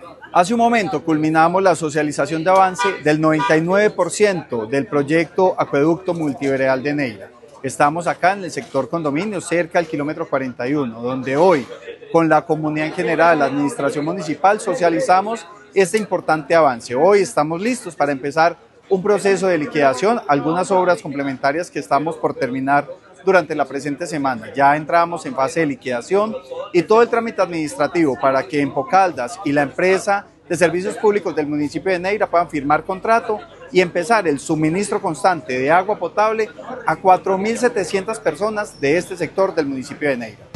Hace un momento culminamos la socialización de avance del 99% del proyecto Acueducto Multiveredal de Neira. Estamos acá en el sector condominio, cerca del kilómetro 41, donde hoy, con la comunidad en general, la administración municipal, socializamos este importante avance. Hoy estamos listos para empezar un proceso de liquidación, algunas obras complementarias que estamos por terminar durante la presente semana. Ya entramos en fase de liquidación y todo el trámite administrativo para que Empocaldas y la empresa de servicios públicos del municipio de Neira puedan firmar contrato y empezar el suministro constante de agua potable a 4.700 personas de este sector del municipio de Neira.